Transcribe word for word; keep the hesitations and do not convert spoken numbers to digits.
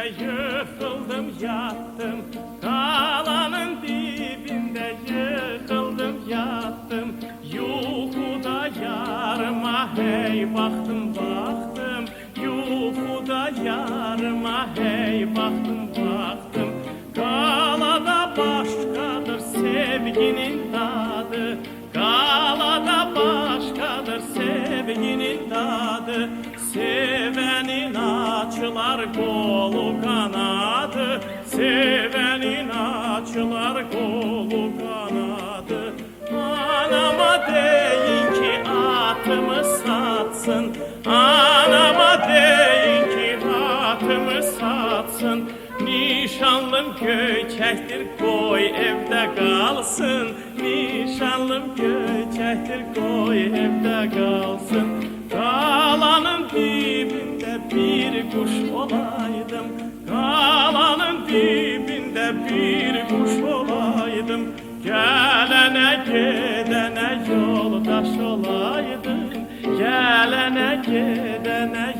yıkıldım yattım, kalanın dibinde yıkıldım yattım. Yuxuda yarıma hey baktım baktım, yuxuda yarıma hey baktım baktım. Qalada başkadır sevginin tadı, qalada başkadır sevginin tadı. Sevenin açılar kolu kanadı, sevenin açılar kolu kanadı. Anama deyin ki atımı satsın, anama deyin ki atımı satsın. Nişanlım göçəkdir, qoy evdə qalsın. Nişanlım göçəkdir, qoy evdə qalsın. Qalanın dibində bir quş olaydım, qalanın dibində bir quş olaydım. Gələnə gedənə yoldaş olaydım, gələnə gedənə